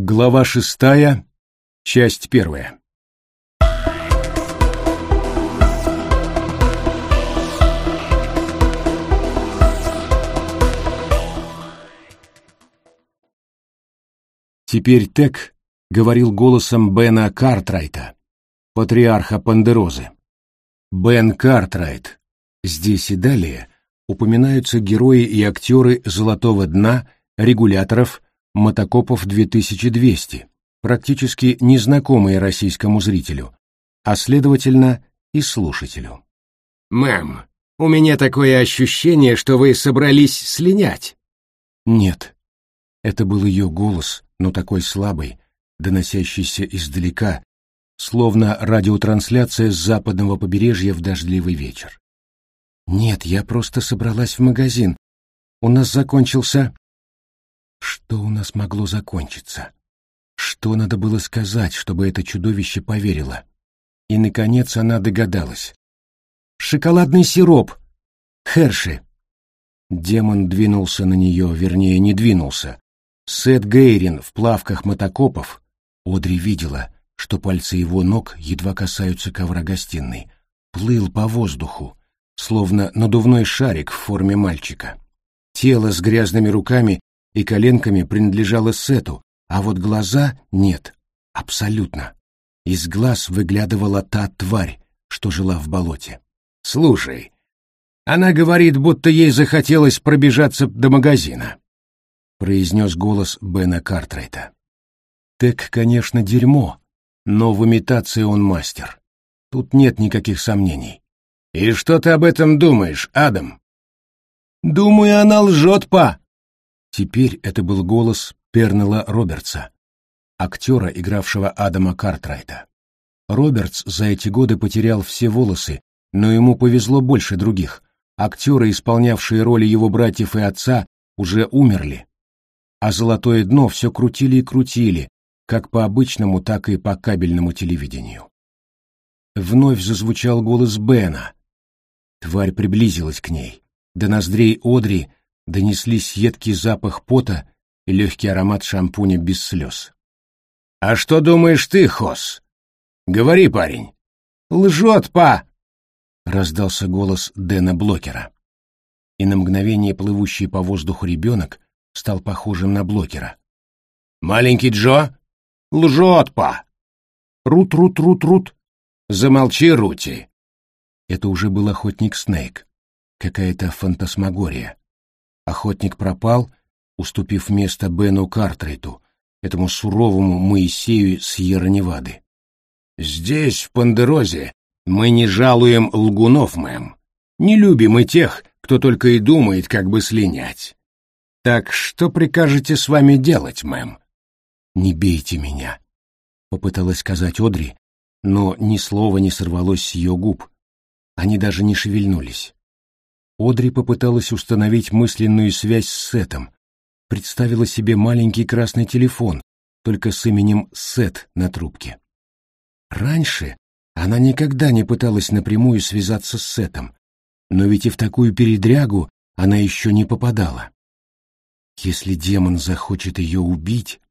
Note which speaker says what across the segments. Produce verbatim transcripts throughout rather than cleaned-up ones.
Speaker 1: Глава шестая, часть первая. Теперь Тек говорил голосом Бена Картрайта, патриарха Пандерозы. Бен Картрайт. Здесь и далее упоминаются герои и актеры «Золотого дна», «Регуляторов», «Мотокопов две тысячи двести», практически незнакомые российскому зрителю, а следовательно и слушателю.
Speaker 2: «Мэм, у меня такое ощущение, что вы собрались слинять».
Speaker 1: Нет, это был ее голос, но такой слабый, доносящийся издалека, словно радиотрансляция с западного побережья в дождливый вечер. «Нет, я просто собралась в магазин. У нас закончился...» Что у нас могло закончиться? Что надо было сказать, чтобы это чудовище поверило? И, наконец, она догадалась. «Шоколадный сироп! Херши!» Демон двинулся на нее, вернее, не двинулся. Сет Гейрин в плавках мотокопов. Одри видела, что пальцы его ног едва касаются ковра гостиной. Плыл по воздуху, словно надувной шарик в форме мальчика. Тело с грязными руками и коленками принадлежало Сету, а вот глаза нет, абсолютно. Из глаз выглядывала та тварь, что жила в болоте.
Speaker 2: «Слушай, она говорит, будто ей захотелось пробежаться до магазина», произнес голос Бена Картрайта.
Speaker 1: Тек, конечно, дерьмо, но в имитации он мастер. Тут нет никаких сомнений.
Speaker 2: «И что ты об этом думаешь, Адам?»
Speaker 1: «Думаю, она лжет, па!» Теперь это был голос Пернелла Робертса, актера, игравшего Адама Картрайта. Робертс за эти годы потерял все волосы, но ему повезло больше других. Актеры, исполнявшие роли его братьев и отца, уже умерли. А «Золотое дно» все крутили и крутили, как по обычному, так и по кабельному телевидению. Вновь зазвучал голос Бена. Тварь приблизилась к ней. До ноздрей Одри донеслись едкий запах пота и легкий аромат шампуня без слез.
Speaker 2: «А что думаешь ты, Хос? Говори, парень».
Speaker 1: «Лжет, па!» — раздался голос Дэна Блокера. И на мгновение плывущий по воздуху ребенок стал похожим на Блокера.
Speaker 2: «Маленький Джо? Лжет, па!»
Speaker 1: «Рут-рут-рут-рут!»
Speaker 2: «Замолчи, Рути!»
Speaker 1: Это уже был охотник Снейк. Какая-то фантасмагория. Охотник пропал, уступив место Бену Картрайту, этому суровому Моисею Сьерра-Невады.
Speaker 2: «Здесь, в Пандерозе, мы не жалуем лгунов, мэм. Не любим и тех, кто только и думает, как бы слинять. Так что прикажете с вами делать, мэм?»
Speaker 1: «Не бейте меня», — попыталась сказать Одри, но ни слова не сорвалось с ее губ. Они даже не шевельнулись. Одри попыталась установить мысленную связь с Сетом, представила себе маленький красный телефон, только с именем Сет на трубке. Раньше она никогда не пыталась напрямую связаться с Сетом, но ведь и в такую передрягу она еще не попадала. Если демон захочет ее убить...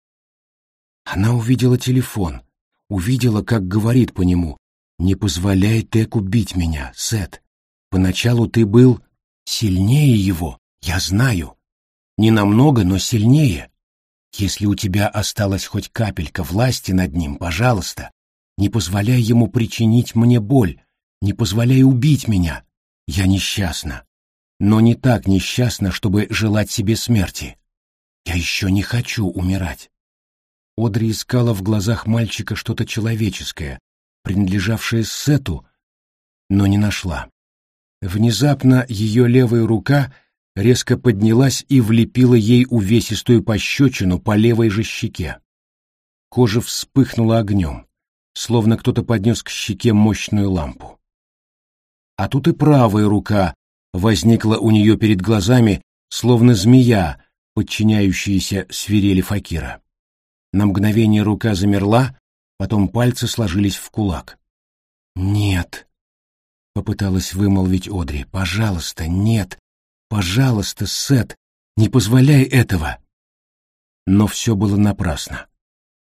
Speaker 1: Она увидела телефон, увидела, как говорит по нему: «Не позволяй Теку бить меня, Сет. Поначалу ты был сильнее его, я знаю. Не намного, но сильнее. Если у тебя осталась хоть капелька власти над ним, пожалуйста, не позволяй ему причинить мне боль, не позволяй убить меня. Я несчастна, но не так несчастна, чтобы желать себе смерти. Я еще не хочу умирать». Одри искала в глазах мальчика что-то человеческое, принадлежавшее Сету, но не нашла. Внезапно ее левая рука резко поднялась и влепила ей увесистую пощечину по левой же щеке. Кожа вспыхнула огнем, словно кто-то поднес к щеке мощную лампу. А тут и правая рука возникла у нее перед глазами, словно змея, подчиняющаяся свирели факира. На мгновение рука замерла, потом пальцы сложились в кулак. «Нет», — попыталась вымолвить Одри, — «пожалуйста, нет, пожалуйста, Сет, не позволяй этого». Но все было напрасно.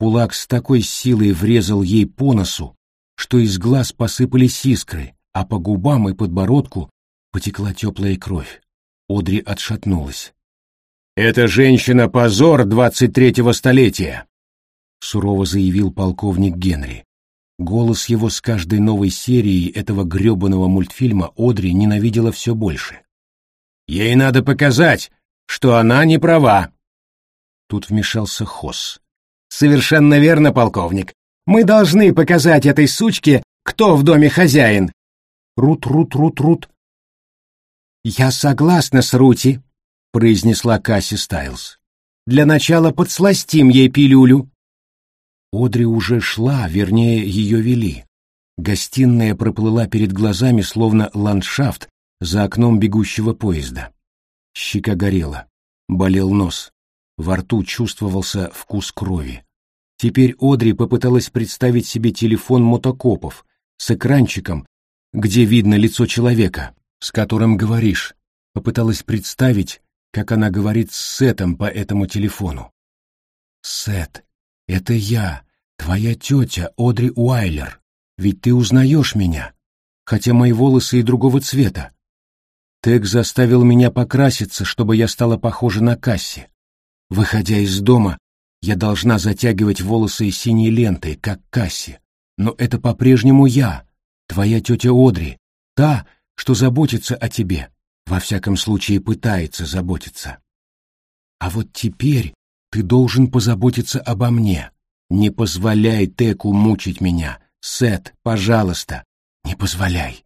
Speaker 1: Кулак с такой силой врезал ей по носу, что из глаз посыпались искры, а по губам и подбородку потекла теплая кровь. Одри отшатнулась.
Speaker 2: «Эта женщина — позор двадцать третьего столетия!»
Speaker 1: — сурово заявил полковник Генри. Голос его с каждой новой серией этого гребаного мультфильма Одри ненавидела все больше.
Speaker 2: «Ей надо показать, что она не права!»
Speaker 1: Тут вмешался Хосс.
Speaker 3: «Совершенно верно, полковник. Мы должны показать этой сучке, кто в доме хозяин».
Speaker 1: Рут-рут-рут-рут.
Speaker 3: «Я согласна с Рути», — произнесла Касси Стайлз. «Для начала подсластим ей пилюлю».
Speaker 1: Одри уже шла, вернее, ее вели. Гостиная проплыла перед глазами, словно ландшафт за окном бегущего поезда. Щека горела, болел нос, во рту чувствовался вкус крови. Теперь Одри попыталась представить себе телефон мотокопов с экранчиком, где видно лицо человека, с которым говоришь. Попыталась представить, как она говорит с Сетом по этому телефону. «Сет, это я, твоя тетя Одри Уайлер. Ведь ты узнаешь меня, хотя мои волосы и другого цвета. Тек заставил меня покраситься, чтобы я стала похожа на Касси. Выходя из дома, я должна затягивать волосы синей лентой, как Касси. Но это по-прежнему я, твоя тетя Одри, та, что заботится о тебе, во всяком случае пытается заботиться. А вот теперь ты должен позаботиться обо мне. Не позволяй Теку мучить меня. Сет, пожалуйста, не позволяй».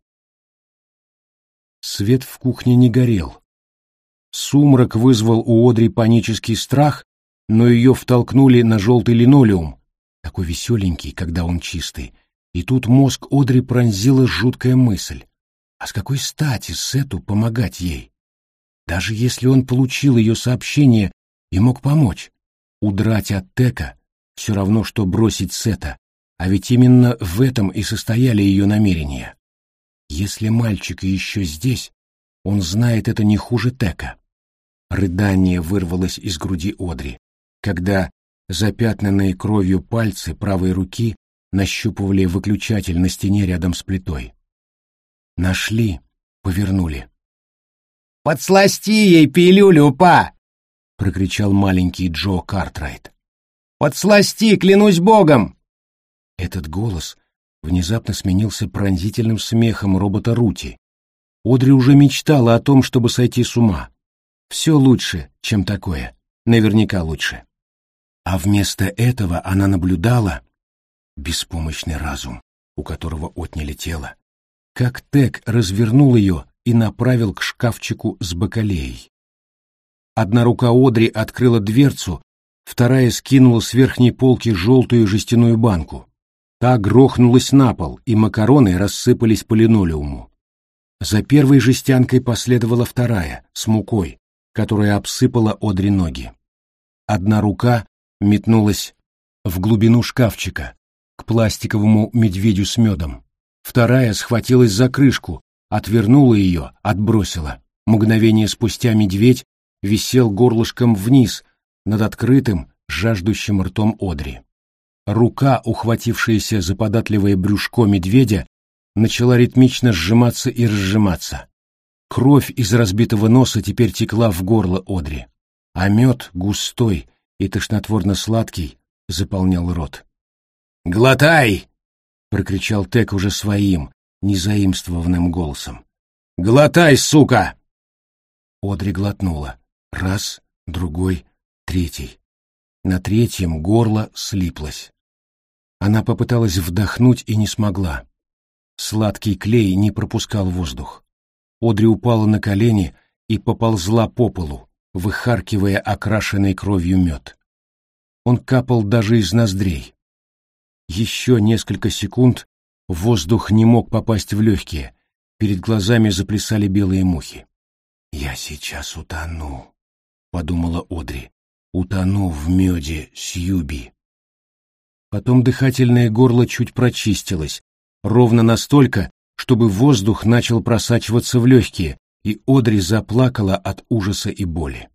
Speaker 1: Свет в кухне не горел. Сумрак вызвал у Одри панический страх, но ее втолкнули на желтый линолеум, такой веселенький, когда он чистый, и тут мозг Одри пронзила жуткая мысль. А с какой стати Сету помогать ей? Даже если он получил ее сообщение и мог помочь, удрать от Тека все равно, что бросить Сета, а ведь именно в этом и состояли ее намерения. Если мальчик еще здесь, он знает это не хуже Тека. Рыдание вырвалось из груди Одри, когда запятнанные кровью пальцы правой руки нащупывали выключатель на стене рядом с плитой. Нашли, повернули.
Speaker 3: «Подсласти ей пилюлю, па!» — прокричал маленький Джо Картрайт. «Подсласти, клянусь богом!»
Speaker 1: Этот голос внезапно сменился пронзительным смехом робота Рути. Одри уже мечтала о том, чтобы сойти с ума. Все лучше, чем такое, наверняка лучше. А вместо этого она наблюдала беспомощный разум, у которого отняли тело, как Тек развернул ее и направил к шкафчику с бакалеей. Одна рука Одри открыла дверцу, вторая скинула с верхней полки желтую жестяную банку. Та грохнулась на пол, и макароны рассыпались по линолеуму. За первой жестянкой последовала вторая, с мукой, которая обсыпала Одри ноги. Одна рука метнулась в глубину шкафчика, к пластиковому медведю с медом. Вторая схватилась за крышку, отвернула ее, отбросила. Мгновение спустя медведь висел горлышком вниз, над открытым, жаждущим ртом Одри. Рука, ухватившаяся за податливое брюшко медведя, начала ритмично сжиматься и разжиматься. Кровь из разбитого носа теперь текла в горло Одри, а мед, густой и тошнотворно-сладкий, заполнял рот.
Speaker 2: «Глотай!»
Speaker 1: — прокричал Тек уже своим, незаимствованным голосом.
Speaker 2: «Глотай, сука!»
Speaker 1: Одри глотнула. Раз, другой, третий. На третьем горло слиплось. Она попыталась вдохнуть и не смогла. Сладкий клей не пропускал воздух. Одри упала на колени и поползла по полу, выхаркивая окрашенный кровью мед. Он капал даже из ноздрей. Еще несколько секунд воздух не мог попасть в легкие, перед глазами заплясали белые мухи. «Я сейчас утону», — подумала Одри, — «утону в меде Сьюби». Потом дыхательное горло чуть прочистилось, ровно настолько, чтобы воздух начал просачиваться в легкие, и Одри заплакала от ужаса и боли.